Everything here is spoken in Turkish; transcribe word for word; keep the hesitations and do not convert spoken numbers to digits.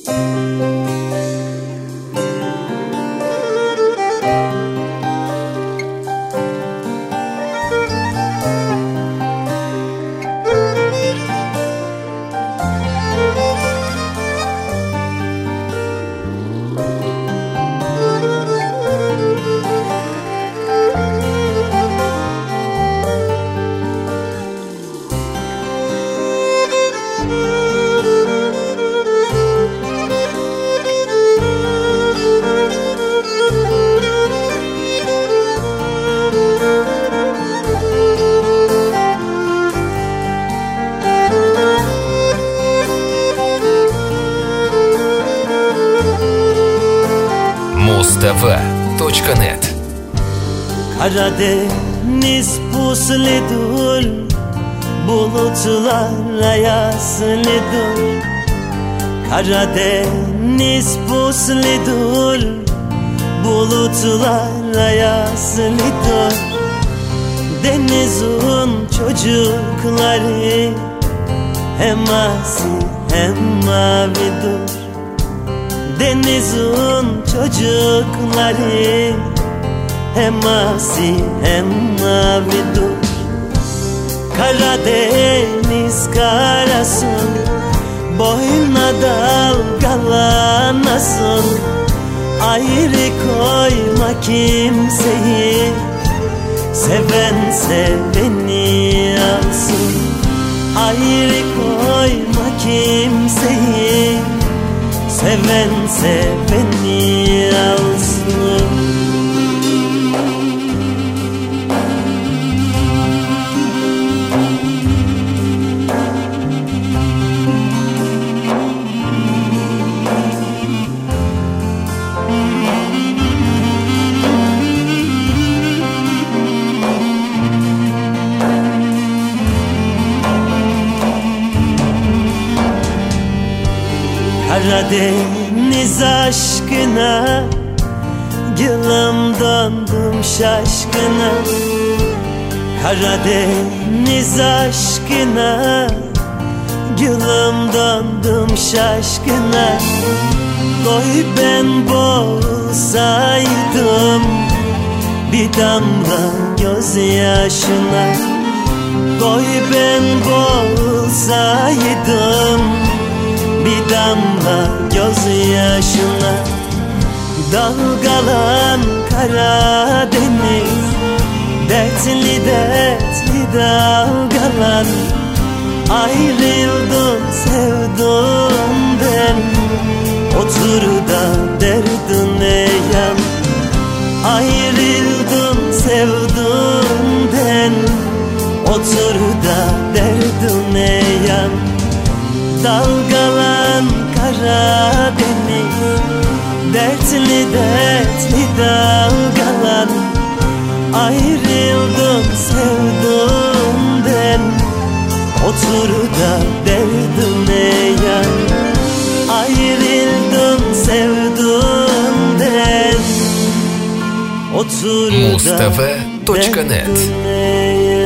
Муз-ТВ точка нет. Karadeniz pusludur, bulutlar ayaslıdır. Karadeniz pusludur, bulutlar ayaslıdır. Denizin çocukları hem asi hem mavidir. Denizin çocukları hem asi hem mavidir. Karadeniz karasın, boyuna dalgalanasın. Ayrı koyma kimseyi, seven seveni alsın. Ayrı koyma kimseyi, seven seveni alsın. Karadeniz aşkına gülüm döndüm şaşkına. Karadeniz aşkına gülüm döndüm şaşkına. Koy ben boğulsaydım bir damla gözyaşına. Koy ben boğulsaydım bir damla gözyaşına. Dalgalan Karadeniz, dertli dertli dalgalan. Ayrıldım sevduğumdan, otur da derdine yan. Ayrıldım sevduğumdan, otur da derdine yan. Dalgalan Karadeniz, dertli dertli dalgalan. Ayrıldım sevduğumdan, otur da derdine yan. Ayrıldım sevduğumdan, otur da Муз-ТВ точка нет. derdine yan.